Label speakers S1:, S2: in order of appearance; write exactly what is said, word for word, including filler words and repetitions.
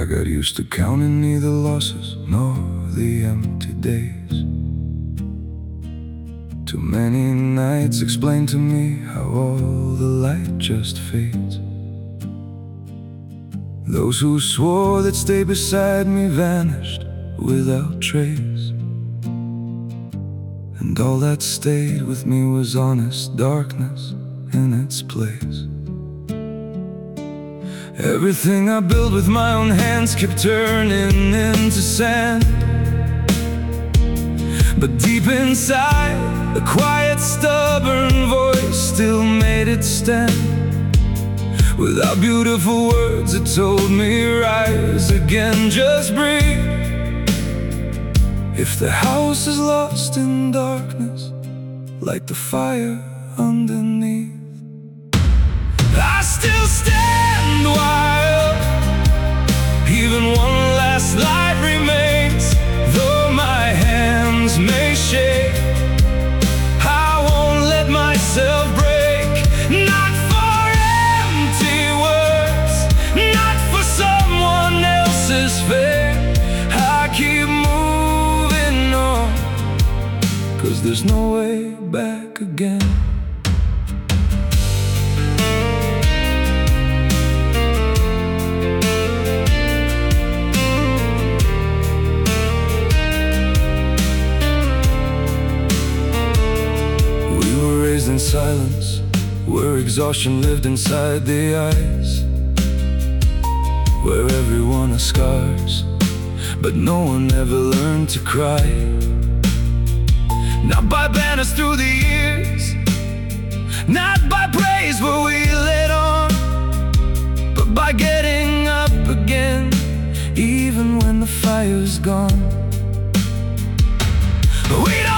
S1: got used to counting neither losses nor the empty days. Too many nights explain to me how all the light just fades. Those who swore they'd stay beside me vanished without trace, and all that stayed with me was honest darkness in its place. Everything I built with my own hands kept turning into sand, but deep inside, a quiet, stubborn voice still made it stand. Without beautiful words, it told me, rise again, just breathe. If the house is lost in darkness, light the fire underneath. I still stand while even one last light remains. Though my hands may shake, I won't let myself break. Not for empty words, not for someone else's fate. I keep moving on, 'cause there's no way back again. In silence, where exhaustion lived inside the eyes, where everyone has scars, but no one ever learned to cry. Not by banners through the years, not by praise were we led on, but by getting up again, even when the fire's gone. We